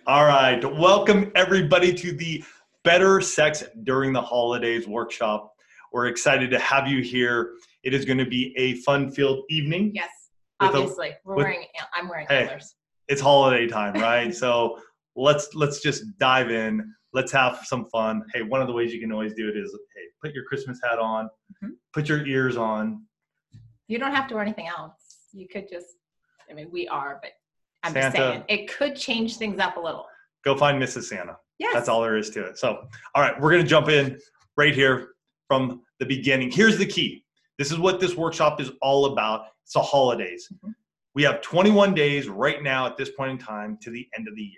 All right. Welcome, everybody, to the Better Sex During the Holidays workshop. We're excited to have you here. It is going to be a fun-filled evening. Yes, with obviously. I'm wearing hey, antlers. it's holiday time, right? So let's just dive in. Let's have some fun. Hey, one of the ways you can always do it is, hey, put your Christmas hat on, put your ears on. You don't have to wear anything else. You could just, we are, but I'm Santa, just saying, it could change things up a little. Go find Mrs. Santa. Yes. That's all there is to it. So, all right, we're going to jump in right here from the beginning. Here's the key. This is what this workshop is all about. It's the holidays. We have 21 days right now at this point in time to the end of the year.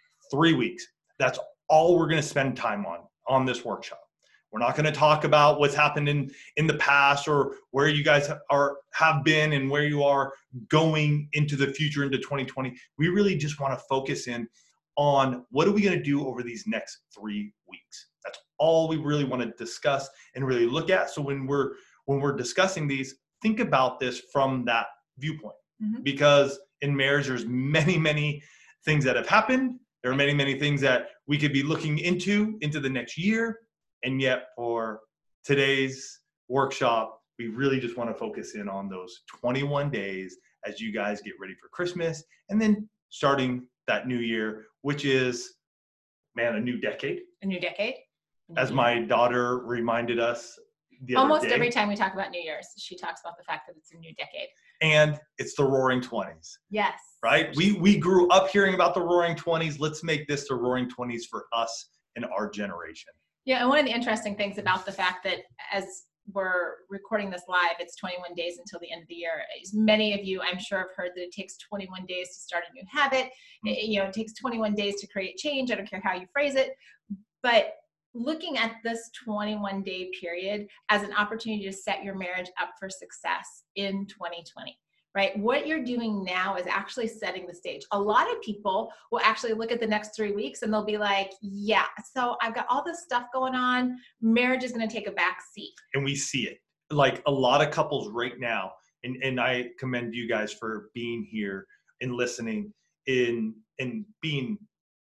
3 weeks. That's all we're going to spend time on this workshop. We're not going to talk about what's happened in the past or where you guys have been and where you are going into the future, into 2020. We really just want to focus in on what are we going to do over these next 3 weeks. That's all we really want to discuss and really look at. So when we're discussing these, think about this from that viewpoint. Because in marriage, there's many things that have happened. There are many things that we could be looking into the next year. And yet for today's workshop, we really just want to focus in on those 21 days as you guys get ready for Christmas and then starting that new year, which is, man, a new decade. A new decade. As my daughter reminded us the other Almost day. Every time we talk about New Year's, she talks about the fact that it's a new decade. And it's the Roaring 20s. Yes. Right? We grew up hearing about the Roaring 20s. Let's make this the Roaring 20s for us and our generation. Yeah, and one of the interesting things about the fact that as we're recording this live, it's 21 days until the end of the year. As many of you, I'm sure, have heard that it takes 21 days to start a new habit. It takes 21 days to create change. I don't care how you phrase it. But looking at this 21-day period as an opportunity to set your marriage up for success in 2020. Right? What you're doing now is actually setting the stage. A lot of people will actually look at the next 3 weeks and they'll be like, yeah, so I've got all this stuff going on. Marriage is going to take a back seat. And we see it. Like a lot of couples right now, and I commend you guys for being here and listening in being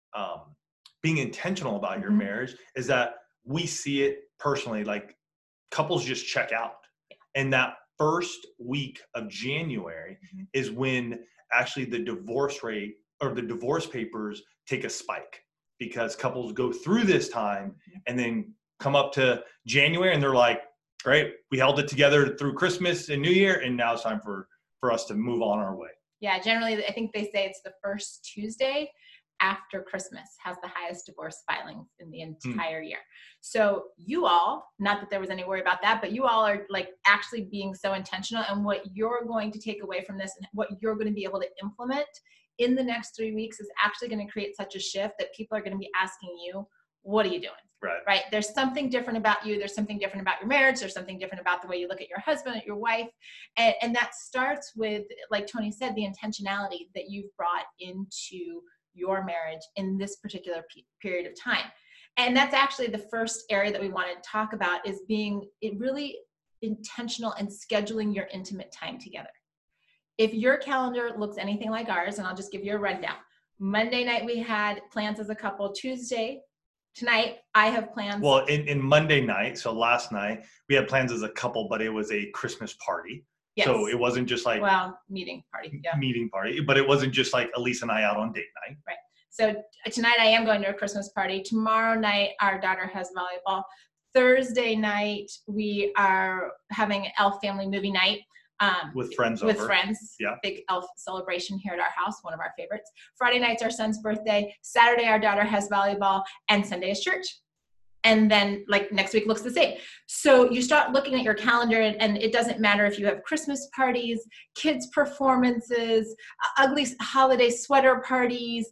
intentional about your marriage, is that we see it personally. Like couples just check out. And that first week of January is when actually the divorce rate or the divorce papers take a spike, because couples go through this time and then come up to January and they're like, great, we held it together through Christmas and New Year, and now it's time for us to move on our way. Yeah, generally, I think they say it's the first Tuesday after Christmas has the highest divorce filings in the entire year. So you all, not that there was any worry about that, but you all are like actually being so intentional, and what you're going to take away from this and what you're going to be able to implement in the next 3 weeks is actually going to create such a shift that people are going to be asking you, what are you doing? Right? There's something different about you. There's something different about your marriage. There's something different about the way you look at your husband, at your wife. And that starts with, like Tony said, the intentionality that you've brought into your marriage in this particular period of time. And that's actually the first area that we want to talk about, is being really intentional and scheduling your intimate time together. If your calendar looks anything like ours, and I'll just give you a rundown. Monday night, we had plans as a couple. Tuesday, tonight, I have plans. Well, in Monday night, so last night, we had plans as a couple, but it was a Christmas party. Yes. So it wasn't just like meeting party, but it wasn't just like Elise and I out on date night. Right. So tonight I am going to a Christmas party. Tomorrow night our daughter has volleyball. Thursday night we are having an Elf family movie night. With friends over. With friends. Yeah. Big Elf celebration here at our house, one of our favorites. Friday night's our son's birthday. Saturday our daughter has volleyball, and Sunday is church. And then like next week looks the same. So you start looking at your calendar, and it doesn't matter if you have Christmas parties, kids performances, ugly holiday sweater parties,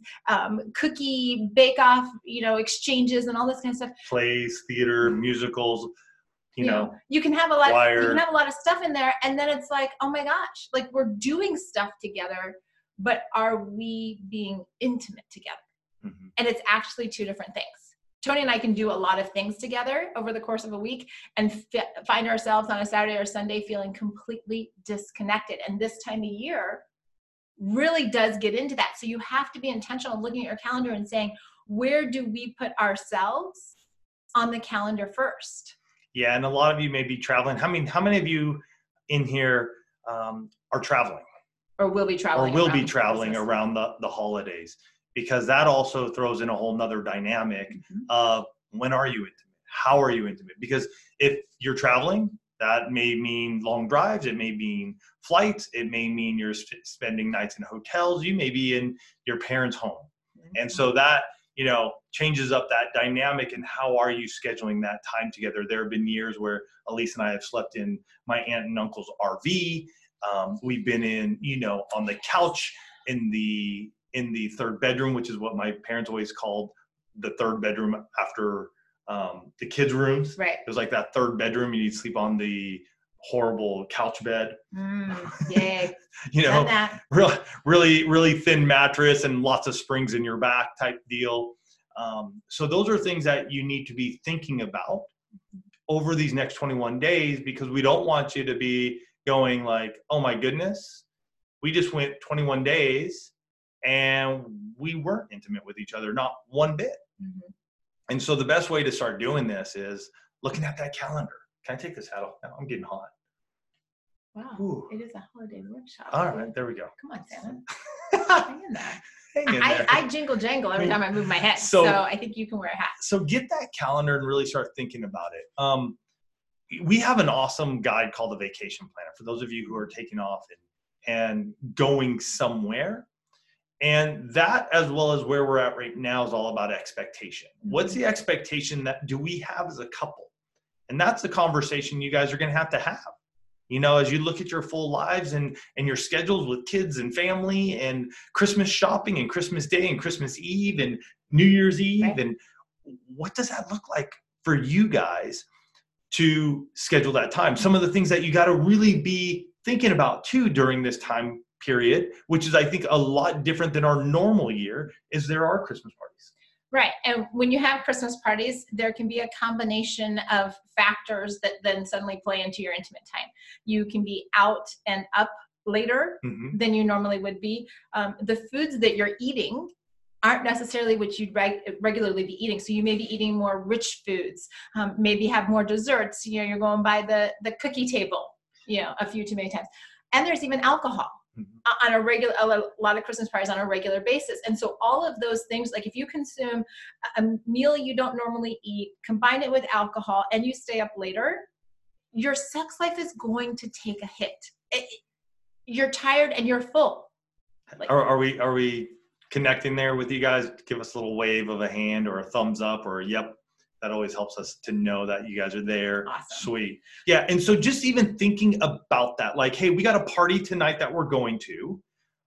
cookie bake-off, exchanges and all this kind of stuff. Plays, theater, musicals, you can have a lot. You can have a lot of stuff in there, and then it's like, oh my gosh, like we're doing stuff together, but are we being intimate together? And it's actually two different things. Tony and I can do a lot of things together over the course of a week and find ourselves on a Saturday or Sunday feeling completely disconnected. And this time of year, really does get into that. So you have to be intentional looking at your calendar and saying, where do we put ourselves on the calendar first? Yeah, and a lot of you may be traveling. How many of you in here are traveling? Or will be traveling. Or will be traveling around the holidays? Because that also throws in a whole nother dynamic of when are you intimate? How are you intimate? Because if you're traveling, that may mean long drives. It may mean flights. It may mean you're spending nights in hotels. You may be in your parents' home. And so that, changes up that dynamic. And how are you scheduling that time together? There have been years where Elise and I have slept in my aunt and uncle's RV. We've been in, on the couch in the third bedroom, which is what my parents always called the third bedroom after the kids' rooms. Right. It was like that third bedroom. You'd sleep on the horrible couch bed. Yay. Really, really thin mattress and lots of springs in your back type deal. So those are things that you need to be thinking about over these next 21 days, because we don't want you to be going like, oh my goodness, we just went 21 days and we weren't intimate with each other, not one bit. And so the best way to start doing this is looking at that calendar. Can I take this hat off now? I'm getting hot. Wow. Ooh. It is a holiday workshop. All right, there we go. Come on, Santa. Hang in there. I jingle jangle every time I move my head. So I think you can wear a hat. So get that calendar and really start thinking about it. We have an awesome guide called the Vacation Planner for those of you who are taking off and going somewhere. And that, as well as where we're at right now, is all about expectation. What's the expectation that do we have as a couple? And that's the conversation you guys are going to have. As you look at your full lives and your schedules with kids and family and Christmas shopping and Christmas Day and Christmas Eve and New Year's Eve. Right. And what does that look like for you guys to schedule that time? Some of the things that you got to really be thinking about too during this time period, which is, I think, a lot different than our normal year, is there are Christmas parties. Right. And when you have Christmas parties, there can be a combination of factors that then suddenly play into your intimate time. You can be out and up later than you normally would be. The foods that you're eating aren't necessarily what you'd regularly be eating. So you may be eating more rich foods, maybe have more desserts. You're going by the cookie table, a few too many times. And there's even alcohol. On a lot of Christmas parties on a regular basis. And so all of those things, like if you consume a meal you don't normally eat, combine it with alcohol, and you stay up later, your sex life is going to take a hit. You're tired and you're full. Are we connecting there with you guys? Give us a little wave of a hand or a thumbs up or yep. That always helps us to know that you guys are there. Awesome. Sweet. Yeah. And so just even thinking about that, like, hey, we got a party tonight that we're going to,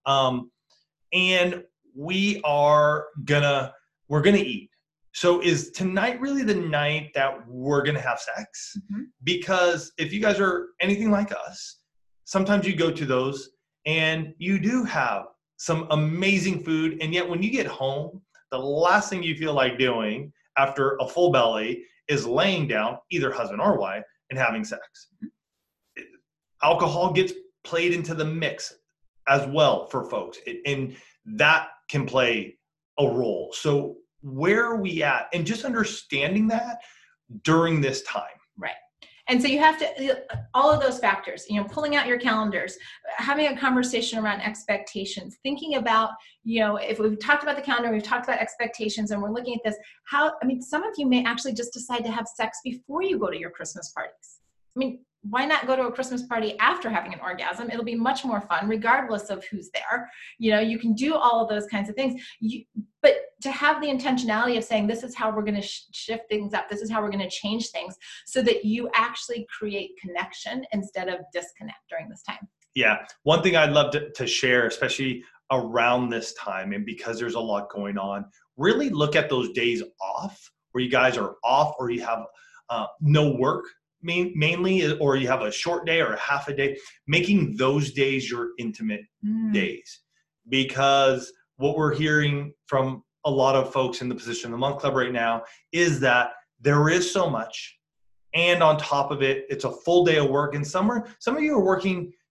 and we're going to eat. So is tonight really the night that we're going to have sex? Because if you guys are anything like us, sometimes you go to those and you do have some amazing food. And yet when you get home, the last thing you feel like doing after a full belly is laying down, either husband or wife, and having sex. Alcohol gets played into the mix as well for folks, and that can play a role. So where are we at? And just understanding that during this time. Right. And so you have to, all of those factors, pulling out your calendars, having a conversation around expectations, thinking about, if we've talked about the calendar, we've talked about expectations, and we're looking at this, some of you may actually just decide to have sex before you go to your Christmas parties. Why not go to a Christmas party after having an orgasm? It'll be much more fun, regardless of who's there. You can do all of those kinds of things. But to have the intentionality of saying, this is how we're going to shift things up. This is how we're going to change things so that you actually create connection instead of disconnect during this time. Yeah. One thing I'd love to share, especially around this time, and because there's a lot going on, really look at those days off where you guys are off or you have no work mainly, or you have a short day or a half a day, making those days your intimate days. Because what we're hearing from a lot of folks in the Position of the Month Club right now is that there is so much. And on top of it, it's a full day of work. And some of you are working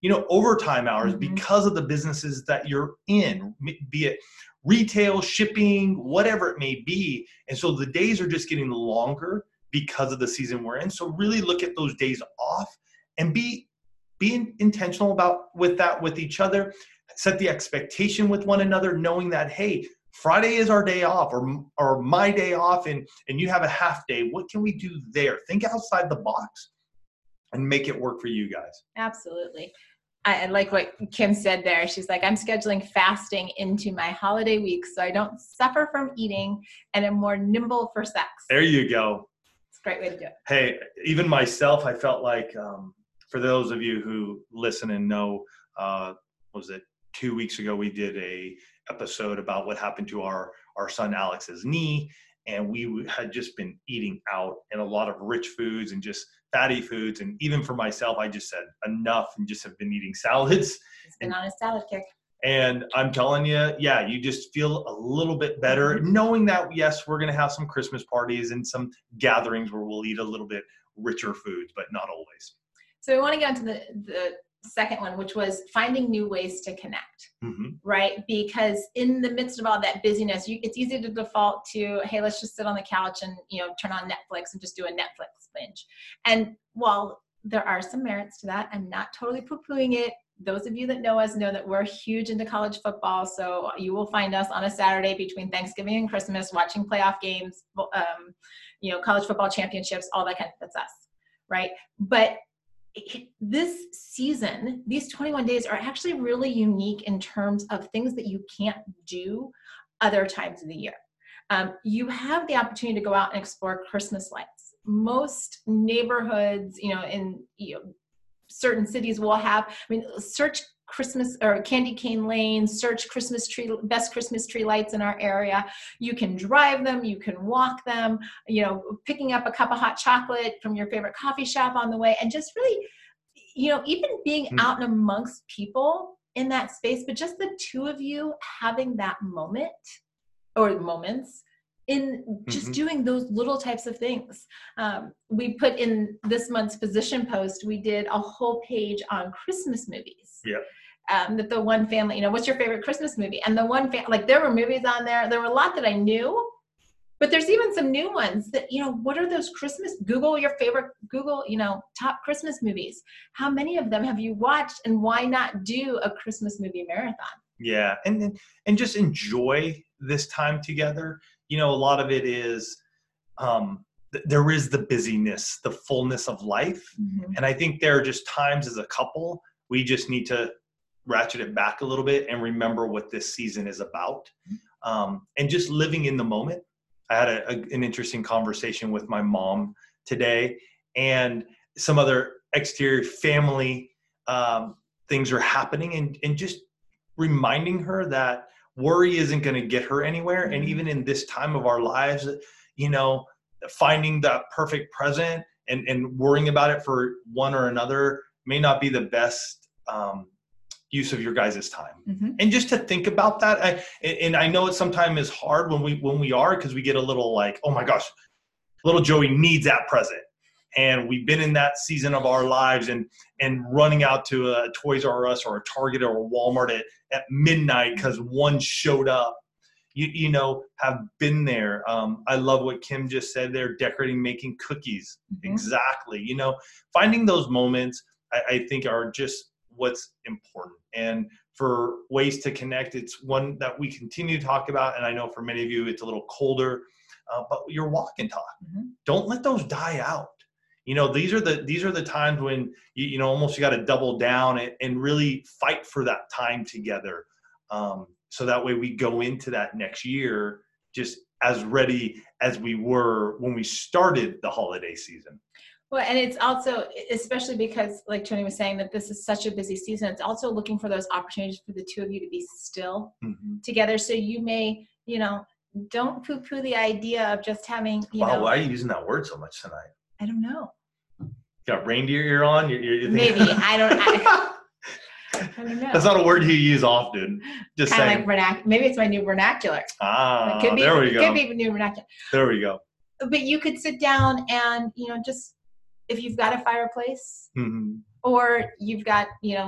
overtime hours Mhm. because of the businesses that you're in, be it retail, shipping, whatever it may be. And so the days are just getting longer because of the season we're in. So really look at those days off and be intentional with each other. Set the expectation with one another, knowing that, hey, Friday is our day off, or my day off, and you have a half day. What can we do there? Think outside the box and make it work for you guys. Absolutely. I like what Kim said there. She's like, I'm scheduling fasting into my holiday week so I don't suffer from eating and am more nimble for sex. There you go. It's a great way to do it. Hey, even myself, I felt like, for those of you who listen and know, was it 2 weeks ago, we did a episode about what happened to our son Alex's knee. And we had just been eating out and a lot of rich foods and just fatty foods. And even for myself, I just said enough and just have been eating salads. He's been on a salad kick. And I'm telling you, yeah, you just feel a little bit better knowing that, yes, we're going to have some Christmas parties and some gatherings where we'll eat a little bit richer foods, but not always. So we want to get into the second one, which was finding new ways to connect, right? Because in the midst of all that busyness, it's easy to default to, hey, let's just sit on the couch and, turn on Netflix and just do a Netflix binge. And while there are some merits to that, I'm not totally poo-pooing it. Those of you that know us know that we're huge into college football. So you will find us on a Saturday between Thanksgiving and Christmas, watching playoff games, college football championships, all that kind of, that's us, right? But this season, these 21 days are actually really unique in terms of things that you can't do other times of the year. You have the opportunity to go out and explore Christmas lights. Most neighborhoods, in certain cities will have, search Christmas or candy cane lane, search best Christmas tree lights in our area. You can drive them, you can walk them, picking up a cup of hot chocolate from your favorite coffee shop on the way, and just really, even being out and amongst people in that space, but just the two of you having that moment or moments in just doing those little types of things. We put in this month's position post, we did a whole page on Christmas movies. Yeah. That the one family, what's your favorite Christmas movie? And the one there were movies on there. There were a lot that I knew, but there's even some new ones that, what are those Google your favorite, top Christmas movies. How many of them have you watched, and why not do a Christmas movie marathon? Yeah. And just enjoy this time together. A lot of it is, there is the busyness, the fullness of life. And I think there are just times as a couple, we just need to ratchet it back a little bit and remember what this season is about, and just living in the moment. I had an interesting conversation with my mom today, and some other exterior family things are happening, and just reminding her that worry isn't going to get her anywhere. And even in this time of our lives, finding that perfect present and worrying about it for one or another may not be the best use of your guys' time. And just to think about that, I know it sometimes is hard when we are, because we get a little like, oh my gosh, little Joey needs that present. And we've been in that season of our lives and running out to a Toys R Us or a Target or a Walmart at midnight because one showed up. Have been there. I love what Kim just said there, decorating, making cookies. Exactly. Finding those moments, I think, are just what's important. And for ways to connect, it's one that we continue to talk about. And I know for many of you, it's a little colder, but your walk and talk. Don't let those die out. These are the times when you almost got to double down and really fight for that time together. So that way we go into that next year just as ready as we were when we started the holiday season. Well, and it's also, especially because, like Tony was saying, that this is such a busy season, it's also looking for those opportunities for the two of you to be still together. So you may, don't poo-poo the idea of just having, Wow, why are you using that word so much tonight? I don't know. Got reindeer ear on? You're maybe. I don't know. That's not a word you use often. Just kind saying. of like maybe it's my new vernacular. There we go. It could be new vernacular. There we go. But you could sit down and, just if you've got a fireplace or you've got,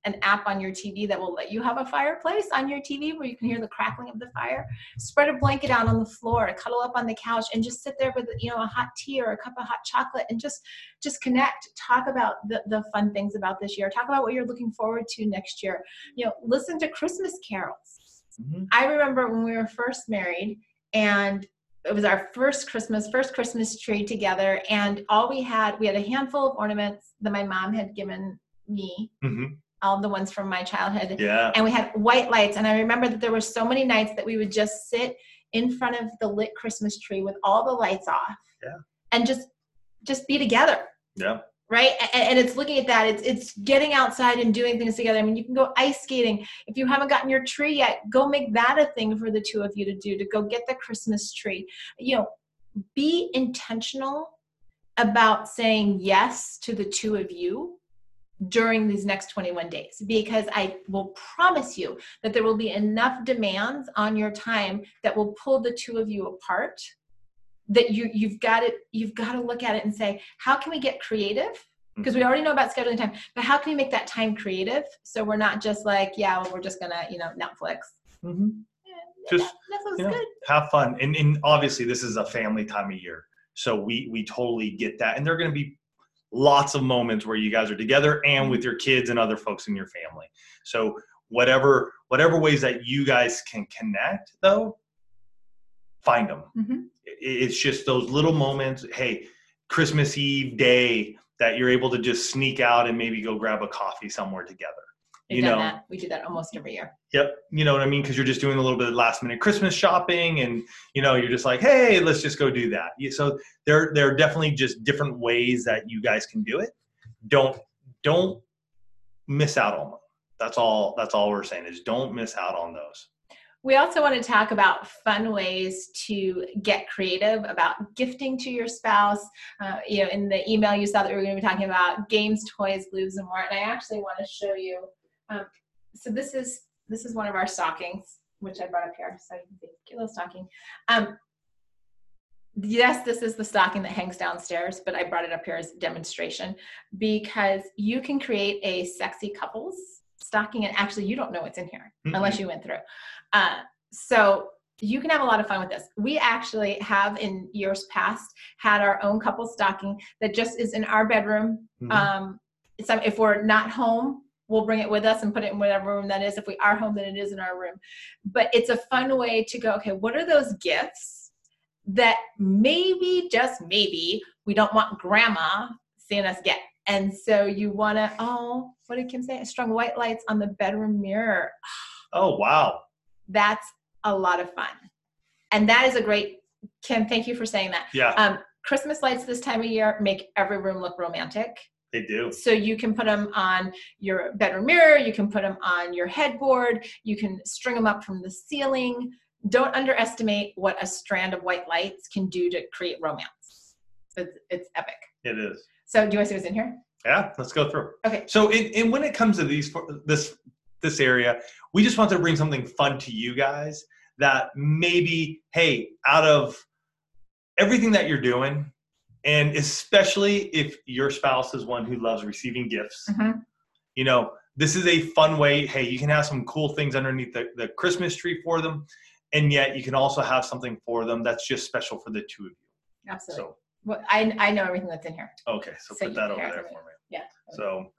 an app on your TV that will let you have a fireplace on your TV where you can hear the crackling of the fire. Spread a blanket out on the floor, cuddle up on the couch, and just sit there with, you know, a hot tea or a cup of hot chocolate, and just connect. Talk about the fun things about this year. Talk about what you're looking forward to next year. You know, listen to Christmas carols. Mm-hmm. I remember when we were first married, and it was our first Christmas tree together, and we had a handful of ornaments that my mom had given me, mm-hmm. all the ones from my childhood. Yeah. And we had white lights, and I remember that there were so many nights that we would just sit in front of the lit Christmas tree with all the lights off. Yeah. And just be together. Yeah. Right. And it's looking at that. It's getting outside and doing things together. I mean, you can go ice skating. If you haven't gotten your tree yet, go make that a thing for the two of you to do, to go get the Christmas tree. You know, be intentional about saying yes to the two of you during these next 21 days, because I will promise you that there will be enough demands on your time that will pull the two of you apart, that you've got to look at it and say, how can we get creative? Because we already know about scheduling time, but how can we make that time creative so we're not just like, yeah, well, we're just gonna, you know, Netflix. Mm-hmm. Yeah, just Netflix is good. Have fun, and obviously this is a family time of year, so we totally get that, and there are going to be lots of moments where you guys are together and with your kids and other folks in your family. So whatever ways that you guys can connect, though, find them. Mm-hmm. It's just those little moments. Hey, Christmas Eve day that you're able to just sneak out and maybe go grab a coffee somewhere together. We do that almost every year. Yep. You know what I mean? Because you're just doing a little bit of last minute Christmas shopping, and, you know, you're just like, hey, let's just go do that. So there are definitely just different ways that you guys can do it. Don't miss out on them. That's all we're saying, is don't miss out on those. We also want to talk about fun ways to get creative about gifting to your spouse. You know, in the email you saw that we were going to be talking about games, toys, blues, and more. And I actually want to show you. So this is one of our stockings, which I brought up here. So you can see, cute little stocking. Yes, this is the stocking that hangs downstairs, but I brought it up here as a demonstration because you can create a sexy couples stocking, and actually you don't know what's in here unless you went through. So you can have a lot of fun with this. We actually have in years past had our own couple stocking that just is in our bedroom. Mm-hmm. If we're not home, we'll bring it with us and put it in whatever room that is. If we are home, then it is in our room. But it's a fun way to go, okay, what are those gifts that maybe, just maybe, we don't want grandma seeing us get? And so you want to, what did Kim say? Strung white lights on the bedroom mirror. Oh, wow. That's a lot of fun. And that is a great, Kim, thank you for saying that. Yeah. Christmas lights this time of year make every room look romantic. They do. So you can put them on your bedroom mirror. You can put them on your headboard. You can string them up from the ceiling. Don't underestimate what a strand of white lights can do to create romance. It's epic. It is. So do you want to see what's in here? Yeah, let's go through. Okay. So and when it comes to this area, we just want to bring something fun to you guys that maybe, hey, out of everything that you're doing, and especially if your spouse is one who loves receiving gifts, mm-hmm. you know, this is a fun way. Hey, you can have some cool things underneath the Christmas tree for them, and yet you can also have something for them that's just special for the two of you. Absolutely. So, well, I know everything that's in here. Okay, so put that over there for me. Yeah. So,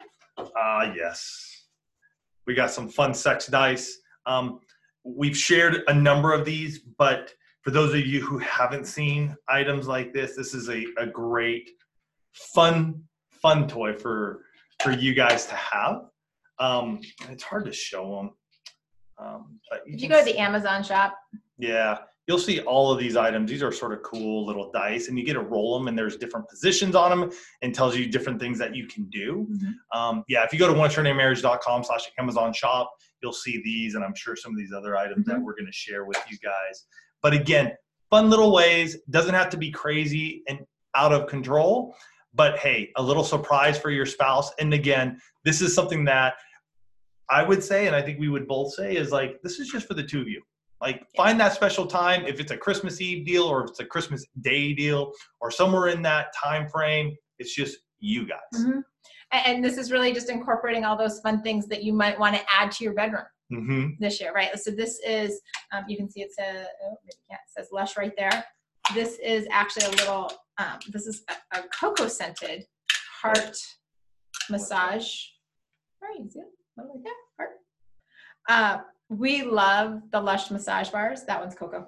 yes. We got some fun sex dice. We've shared a number of these, but for those of you who haven't seen items like this, this is a great, fun toy for you guys to have. It's hard to show them. But if you go to the Amazon shop. Yeah, you'll see all of these items. These are sort of cool little dice, and you get to roll them, and there's different positions on them and tells you different things that you can do. Mm-hmm. If you go to oneextraordinarymarriage.com/Amazon shop, you'll see these, and I'm sure some of these other items mm-hmm. that we're going to share with you guys. But again, fun little ways. Doesn't have to be crazy and out of control, but hey, a little surprise for your spouse. And again, this is something that I would say, and I think we would both say, is like, this is just for the two of you. Like, find that special time. If it's a Christmas Eve deal or if it's a Christmas Day deal or somewhere in that time frame, it's just you guys. Mm-hmm. And this is really just incorporating all those fun things that you might want to add to your bedroom this year, right? So this is, you can see it says, it says Lush right there. This is actually a little, this is a cocoa scented heart massage. Where is it? Right there, heart. We love the Lush massage bars. That one's cocoa.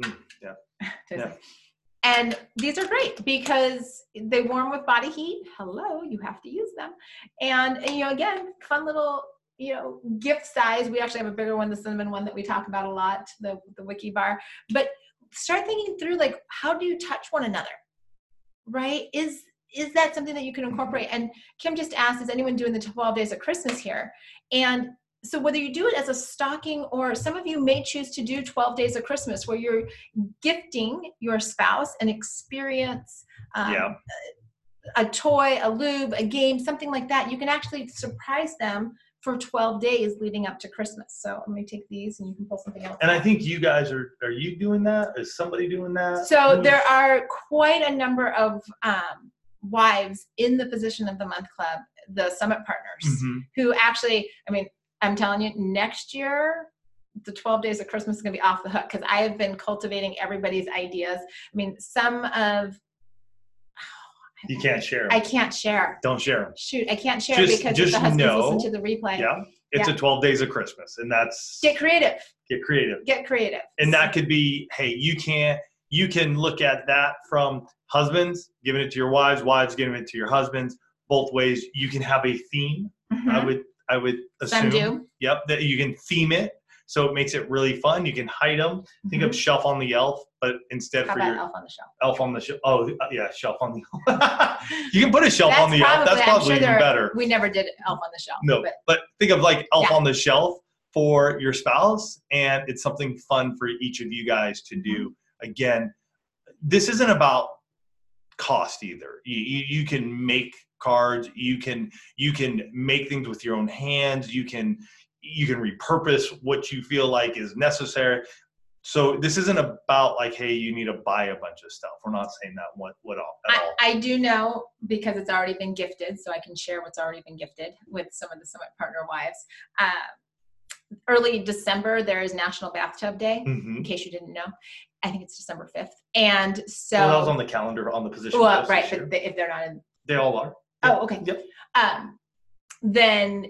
Yeah. And these are great because they warm with body heat. Hello, you have to use them. And again, fun little, gift size. We actually have a bigger one, the cinnamon one that we talk about a lot, the Wiki bar. But start thinking through, like, how do you touch one another, right? Is that something that you can incorporate? And Kim just asked, is anyone doing the 12 days of Christmas here? And so whether you do it as a stocking, or some of you may choose to do 12 days of Christmas where you're gifting your spouse an experience, a toy, a lube, a game, something like that. You can actually surprise them for 12 days leading up to Christmas. So let me take these and you can pull something else. And I think you guys are you doing that? Is somebody doing that? So there are quite a number of wives in the Physician of the Month Club, the Summit Partners, who actually, I'm telling you, next year, the 12 days of Christmas is going to be off the hook, because I have been cultivating everybody's ideas. Some of... You can't share. I can't share. Don't share them. Shoot, I can't share because if the husbands listen to the replay. Yeah, it's a 12 days of Christmas, and that's... Get creative. Get creative. Get creative. And that could be, hey, you can look at that from husbands giving it to your wives giving it to your husbands. Both ways. You can have a theme. I would assume. Some do. Yep, that you can theme it, so it makes it really fun. You can hide them. Think of Shelf on the Elf, but instead How for about your Elf on the Shelf. Elf on the Shelf. Oh yeah, Shelf on the Elf. You can put a shelf on the Elf. That's probably even better. We never did Elf on the Shelf. No, but think of like Elf on the Shelf for your spouse, and it's something fun for each of you guys to do. Again, this isn't about cost either. You can make cards, you can make things with your own hands, you can repurpose what you feel like is necessary. So this isn't about like, hey, you need to buy a bunch of stuff. We're not saying that at all. I do know, because it's already been gifted, so I can share what's already been gifted with some of the Summit Partner wives. Early December, there is National Bathtub Day, in case you didn't know. I think it's December 5th. And so... Well, that was on the calendar, on the position. Well, right, but if they're not in... They all are. Oh, okay. Yep. Then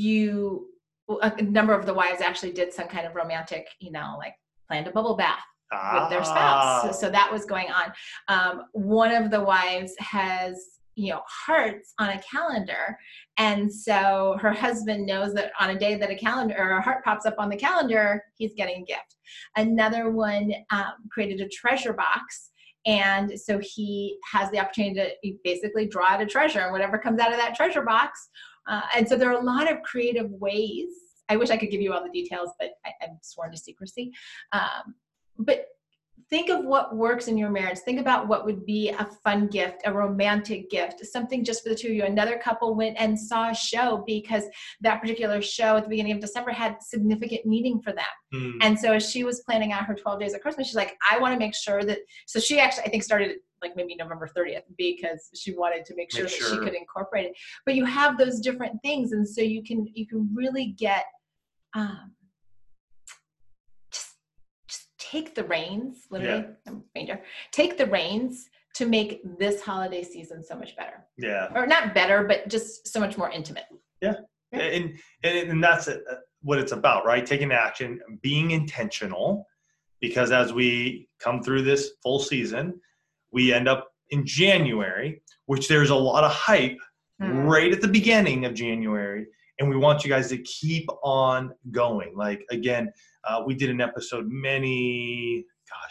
a number of the wives actually did some kind of romantic, like planned a bubble bath with their spouse. So that was going on. One of the wives has, hearts on a calendar. And so her husband knows that on a day that a calendar or a heart pops up on the calendar, he's getting a gift. Another one created a treasure box. And so he has the opportunity to basically draw out a treasure, and whatever comes out of that treasure box. And so there are a lot of creative ways. I wish I could give you all the details, but I'm sworn to secrecy. But think of what works in your marriage. Think about what would be a fun gift, a romantic gift, something just for the two of you. Another couple went and saw a show because that particular show at the beginning of December had significant meaning for them. And so as she was planning out her 12 days of Christmas, she's like, I want to make sure that, so she actually, I think, started like maybe November 30th because she wanted to make sure that she could incorporate it. But you have those different things. And so you can really get, take the reins, literally, take the reins to make this holiday season so much better. Yeah. Or not better, but just so much more intimate. Yeah. And that's what it's about, right? Taking action, being intentional, because as we come through this full season, we end up in January, which there's a lot of hype right at the beginning of January. And we want you guys to keep on going. Like, again, we did an episode maybe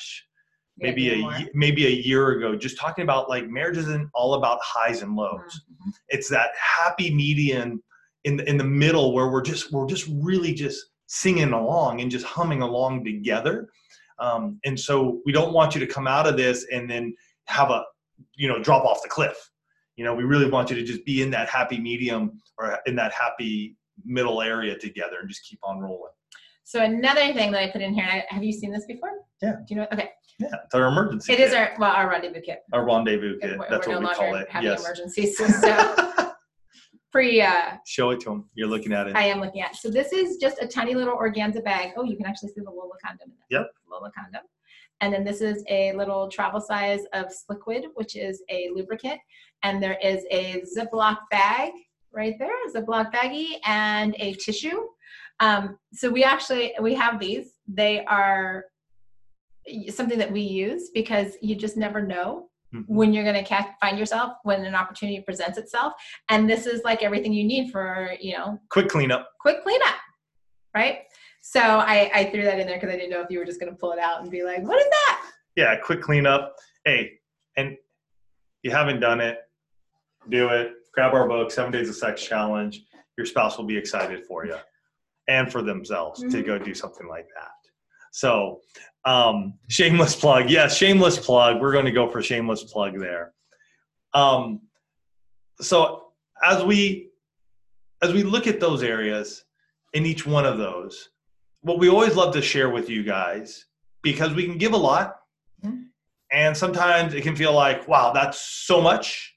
a year ago, just talking about like marriage isn't all about highs and lows. It's that happy median in the middle where we're just really just singing along and just humming along together. And so we don't want you to come out of this and then have a, drop off the cliff. We really want you to just be in that happy medium or in that happy middle area together and just keep on rolling. So another thing that I put in here, have you seen this before? Yeah. Do you know? Okay. Yeah, it's our emergency kit. It is our rendezvous kit. Our rendezvous kit. That's what we call it. Having emergencies. So Show it to them. You're looking at it. I am looking at it. So this is just a tiny little organza bag. Oh, you can actually see the Lola condom. Yep. Lola condom. And then this is a little travel size of Sliquid, which is a lubricant. And there is a Ziploc bag right there, a Ziploc baggie, and a tissue. So we have these. They are something that we use because you just never know when you're going to find yourself when an opportunity presents itself. And this is like everything you need for, quick cleanup, right? So I threw that in there because I didn't know if you were just going to pull it out and be like, what is that? Yeah, quick cleanup. Hey, and you haven't done it, do it. Grab our book, 7 Days of Sex Challenge. Your spouse will be excited for you and for themselves to go do something like that. So shameless plug. Yes, shameless plug. We're going to go for shameless plug there. So as we look at those areas in each one of those, what we always love to share with you guys, because we can give a lot, and sometimes it can feel like, wow, that's so much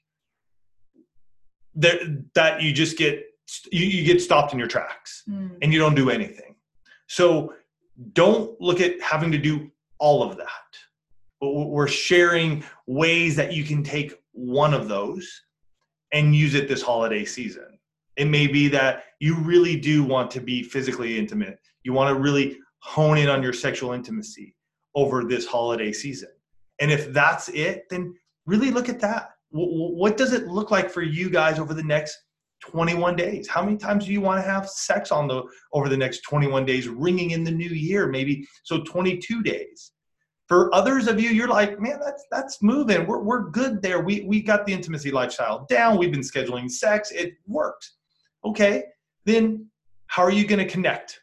that you just get stopped in your tracks and you don't do anything. So don't look at having to do all of that. We're sharing ways that you can take one of those and use it this holiday season. It may be that you really do want to be physically intimate. You want to really hone in on your sexual intimacy over this holiday season. And if that's it, then really look at that. What does it look like for you guys over the next 21 days? How many times do you want to have sex over the next 21 days, ringing in the new year, maybe? So 22 days. For others of you, you're like, man, that's moving. We're good there. We got the intimacy lifestyle down. We've been scheduling sex. It works. Okay, then how are you going to connect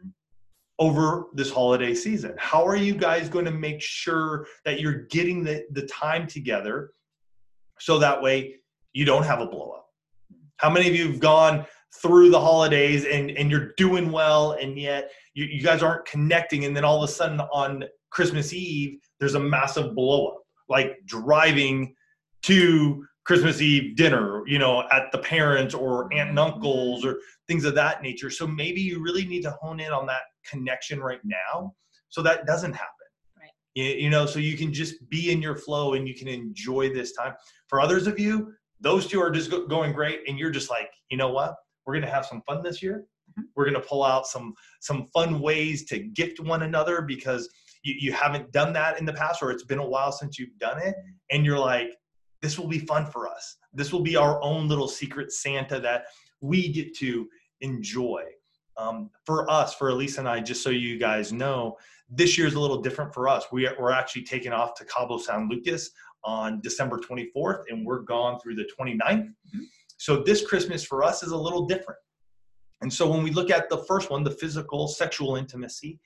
over this holiday season? How are you guys going to make sure that you're getting the time together so that way you don't have a blow up? How many of you have gone through the holidays and you're doing well, and yet you guys aren't connecting, and then all of a sudden on Christmas Eve, there's a massive blow up, like driving to Christmas Eve dinner, at the parents or aunt and uncles or things of that nature. So maybe you really need to hone in on that connection right now so that doesn't happen. Right. So you can just be in your flow and you can enjoy this time. For others of you, those two are just going great, and you're just like, you know what? We're going to have some fun this year. We're going to pull out some fun ways to gift one another because you haven't done that in the past, or it's been a while since you've done it. And you're like, this will be fun for us. This will be our own little secret Santa that we get to enjoy. For us, for Elisa and I, just so you guys know, this year's a little different for us. We're actually taking off to Cabo San Lucas on December 24th, and we're gone through the 29th. So this Christmas for us is a little different. And so when we look at the first one, the physical sexual intimacy,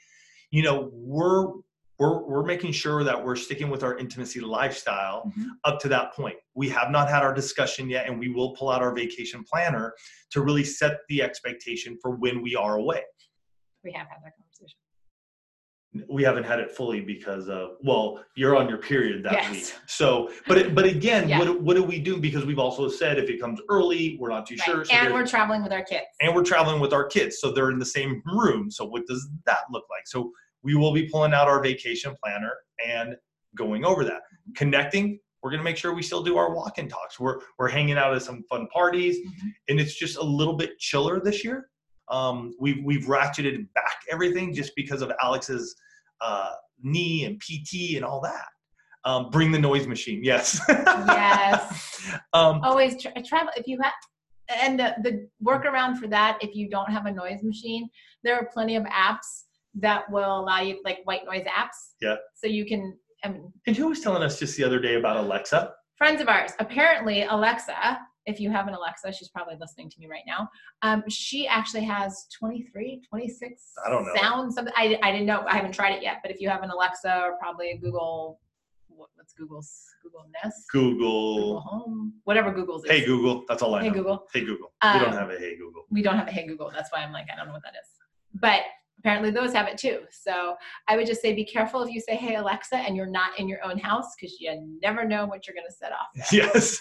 we're making sure that we're sticking with our intimacy lifestyle up to that point. We have not had our discussion yet, and we will pull out our vacation planner to really set the expectation for when we are away. We have had that conversation. We haven't had it fully because you're on your period that week. So, but again, what do we do? Because we've also said if it comes early, we're not too sure. So and we're traveling with our kids. So they're in the same room. So what does that look like? So we will be pulling out our vacation planner and going over that. Connecting, we're going to make sure we still do our walk and talks. We're hanging out at some fun parties, and it's just a little bit chiller this year. We've ratcheted back everything just because of Alex's knee and PT and all that. Bring the noise machine. Yes. Yes. Always travel. If you have, and the workaround for that, if you don't have a noise machine, there are plenty of apps that will allow you, like white noise apps. Yeah. So you can. And who was telling us just the other day about Alexa? Friends of ours. Apparently, Alexa. If you have an Alexa, she's probably listening to me right now. She actually has 23, 26 I don't know. sounds. I didn't know. I haven't tried it yet. But if you have an Alexa or probably a Google, what's Google's? Google Nest? Google Home? Whatever Google's is. Hey, Google. That's all I know. Hey, Google. Hey, Google. We don't have a Hey, Google. We don't have a Hey, Google. That's why I'm like, I don't know what that is. But apparently those have it too. So I would just say, be careful if you say, hey, Alexa, and you're not in your own house, because you never know what you're going to set off there. Yes.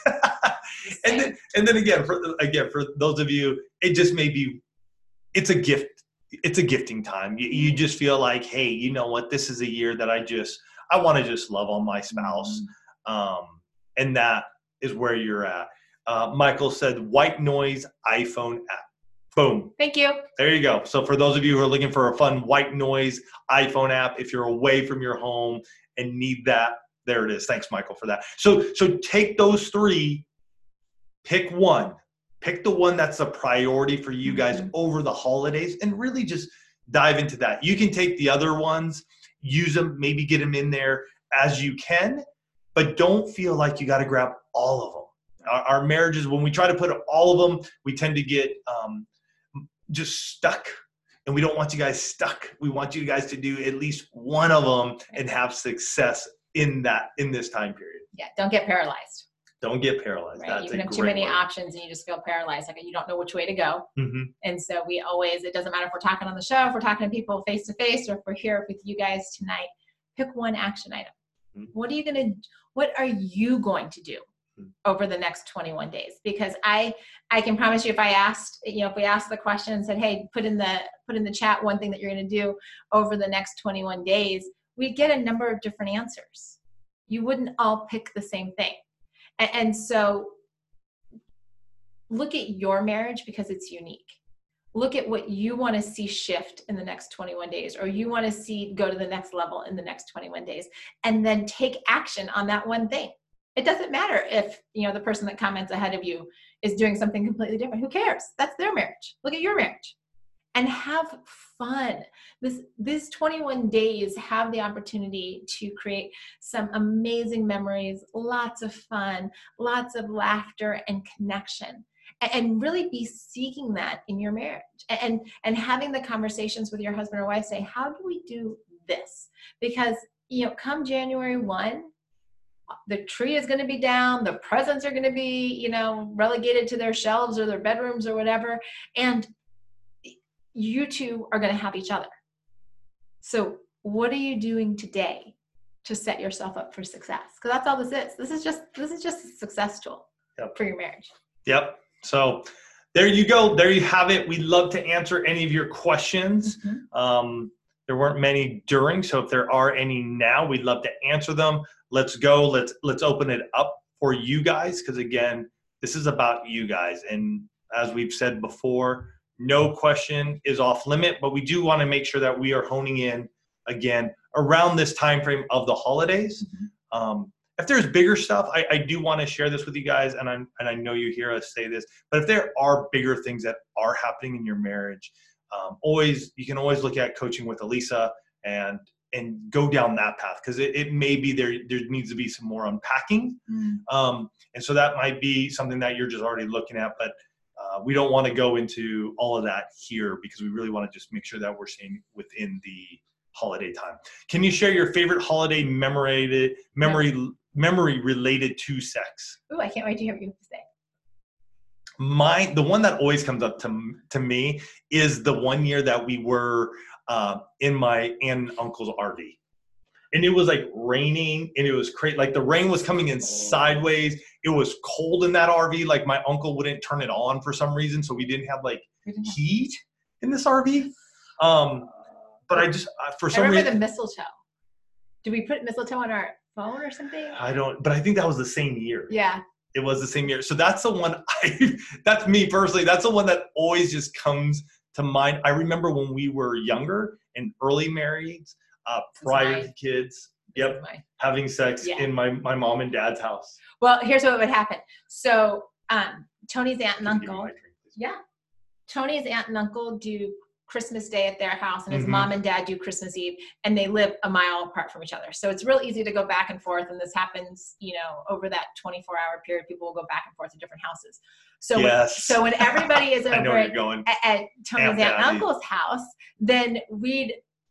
and then again, for those of you, it just may be, it's a gift. It's a gifting time. You just feel like, hey, you know what? This is a year that I want to just love on my spouse. And that is where you're at. Michael said, white noise iPhone app. Boom. Thank you. There you go. So for those of you who are looking for a fun white noise iPhone app, if you're away from your home and need that, there it is. Thanks, Michael, for that. So take those three, pick one. Pick the one that's a priority for you guys over the holidays, and really just dive into that. You can take the other ones, use them, maybe get them in there as you can, but don't feel like you got to grab all of them. Our marriages, when we try to put all of them, we tend to get just stuck, and we don't want you guys stuck. We want you guys to do at least one of them and have success in this time period. Yeah, don't get paralyzed. Don't get paralyzed. Right. That's you can have too many options and you just feel paralyzed. Like you don't know which way to go. And so it doesn't matter if we're talking on the show, if we're talking to people face to face, or if we're here with you guys tonight, pick one action item. What are you going to do over the next 21 days? Because I can promise you, if we asked the question and said, hey, put in the chat one thing that you're going to do over the next 21 days, we'd get a number of different answers. You wouldn't all pick the same thing. And so look at your marriage, because it's unique. Look at what you want to see shift in the next 21 days, or you want to see go to the next level in the next 21 days, and then take action on that one thing. It doesn't matter if, the person that comments ahead of you is doing something completely different. Who cares? That's their marriage. Look at your marriage and have fun. This 21 days have the opportunity to create some amazing memories, lots of fun, lots of laughter and connection, and really be seeking that in your marriage, and having the conversations with your husband or wife, say, how do we do this? Because, come January 1, the tree is going to be down, the presents are going to be, relegated to their shelves or their bedrooms or whatever. And you two are going to have each other. So what are you doing today to set yourself up for success? Because that's all this is. This is just a success tool for your marriage. Yep. So there you go. There you have it. We'd love to answer any of your questions. There weren't many during, so if there are any now, we'd love to answer them. Let's go. Let's open it up for you guys, because again, this is about you guys. And as we've said before, no question is off limit, but we do want to make sure that we are honing in again around this time frame of the holidays. If there's bigger stuff, I do want to share this with you guys, and I know you hear us say this, but if there are bigger things that are happening in your marriage, you can always look at Coaching with Elisa and go down that path, because it may be there needs to be some more unpacking. And so that might be something that you're just already looking at, but we don't want to go into all of that here, because we really want to just make sure that we're staying within the holiday time. Can you share your favorite holiday memory related to sex? Ooh, I can't wait to hear what you have to say. The one that always comes up to me is the one year that we were in my aunt and uncle's RV. And it was like raining, and it was crazy. Like the rain was coming in sideways. It was cold in that RV. Like my uncle wouldn't turn it on for some reason, so we didn't have like heat in this RV. But I just for some reason, the mistletoe. Did we put mistletoe on our phone or something? I don't. But I think that was the same year. Yeah. It was the same year. So that's the one. That's me personally. That's the one that always just comes to mind. I remember when we were younger and early married. Prior to kids, having sex in my mom and dad's house. Well, here's what would happen. So Tony's aunt and uncle, Tony's aunt and uncle do Christmas Day at their house, and his mom and dad do Christmas Eve, and they live a mile apart from each other. So it's real easy to go back and forth, and this happens, over that 24-hour period, people will go back and forth to different houses. So when everybody is over at Tony's aunt and uncle's house, then we'd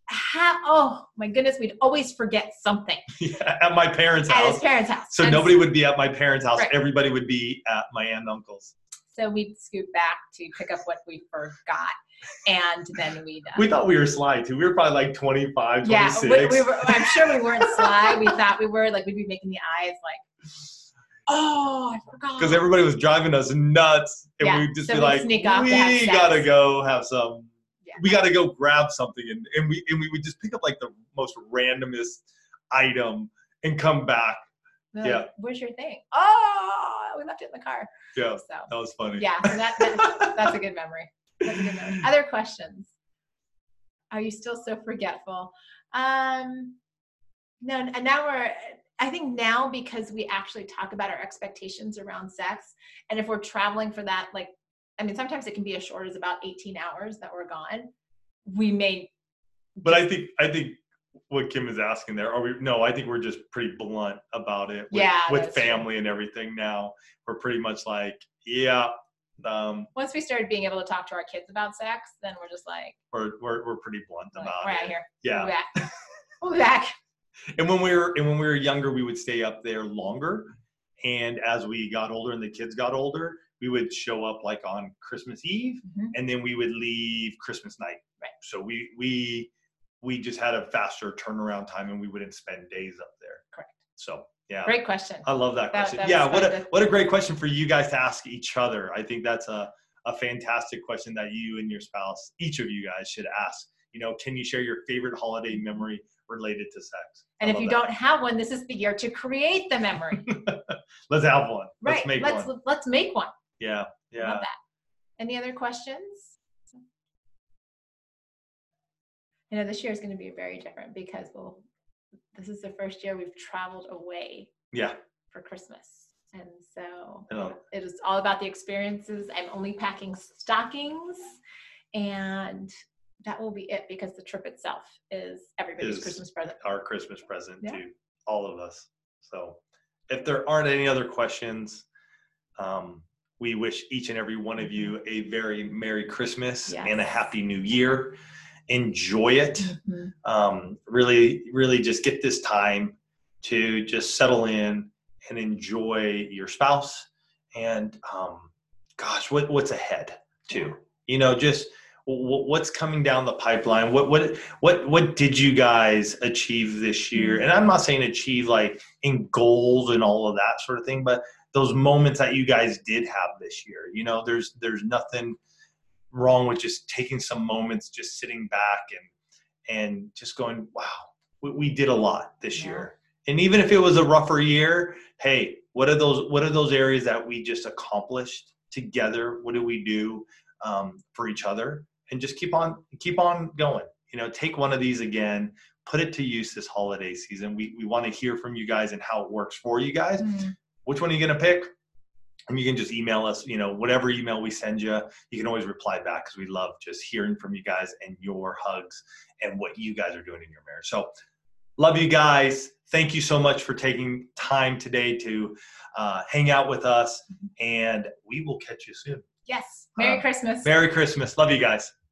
we'd always forget something. At my parents' house. At his parents' house. So nobody would be at my parents' house. Right. Everybody would be at my aunt and uncle's. So we'd scoot back to pick up what we forgot. And then we thought we were sly too. We were probably like 25, 26. Yeah, we were, I'm sure we weren't sly. We thought we were, like, we'd be making the eyes like, oh, I forgot. Because everybody was driving us nuts. And we'd just be like, we gotta go have some, we gotta go grab something. And we would just pick up like the most randomest item and come back. Like, where's your thing? Oh, we left it in the car. Yeah, so that was funny. Yeah, so that's a good memory. That's a good memory. Other questions? Are you still so forgetful? No, and now I think now, because we actually talk about our expectations around sex, and if we're traveling for that, like, I mean, sometimes it can be as short as about 18 hours that we're gone. We may. But I think what Kim is asking there, I think we're just pretty blunt about it with family true. And everything now. We're pretty much like, once we started being able to talk to our kids about sex, then we're just like, we're pretty blunt about it. We're out of here. Yeah. We'll be back. And when we were younger, we would stay up there longer. And as we got older and the kids got older, we would show up like on Christmas Eve, and then we would leave Christmas night. Right. So we just had a faster turnaround time, and we wouldn't spend days up there. Correct. So yeah. Great question. I love that question. What a great question for you guys to ask each other. I think that's a fantastic question that you and your spouse, each of you guys, should ask. Can you share your favorite holiday memory related to sex? And if you don't have one, this is the year to create the memory. Let's have one. Right. Let's make one. Yeah. Love that. Any other questions? This year is going to be very different because this is the first year we've traveled away. Yeah. For Christmas. And so it is all about the experiences. I'm only packing stockings, and that will be it, because the trip itself is everybody's Christmas present. Our Christmas present to all of us. So if there aren't any other questions, we wish each and every one of you a very Merry Christmas and a Happy New Year. Enjoy it. Really, really just get this time to just settle in and enjoy your spouse. And what's ahead too? Just what's coming down the pipeline. What did you guys achieve this year? And I'm not saying achieve like in goals and all of that sort of thing, but those moments that you guys did have this year. There's nothing wrong with just taking some moments, just sitting back and just going, wow, we did a lot this year. And even if it was a rougher year, hey, what are those areas that we just accomplished together? What do we do for each other? And just keep on going. Take one of these again, put it to use this holiday season. We want to hear from you guys and how it works for you guys. Which one are you going to pick? And you can just email us, whatever email we send you, you can always reply back, because we love just hearing from you guys and your hugs and what you guys are doing in your marriage. So love you guys. Thank you so much for taking time today to hang out with us, and we will catch you soon. Yes. Merry Christmas. Merry Christmas. Love you guys.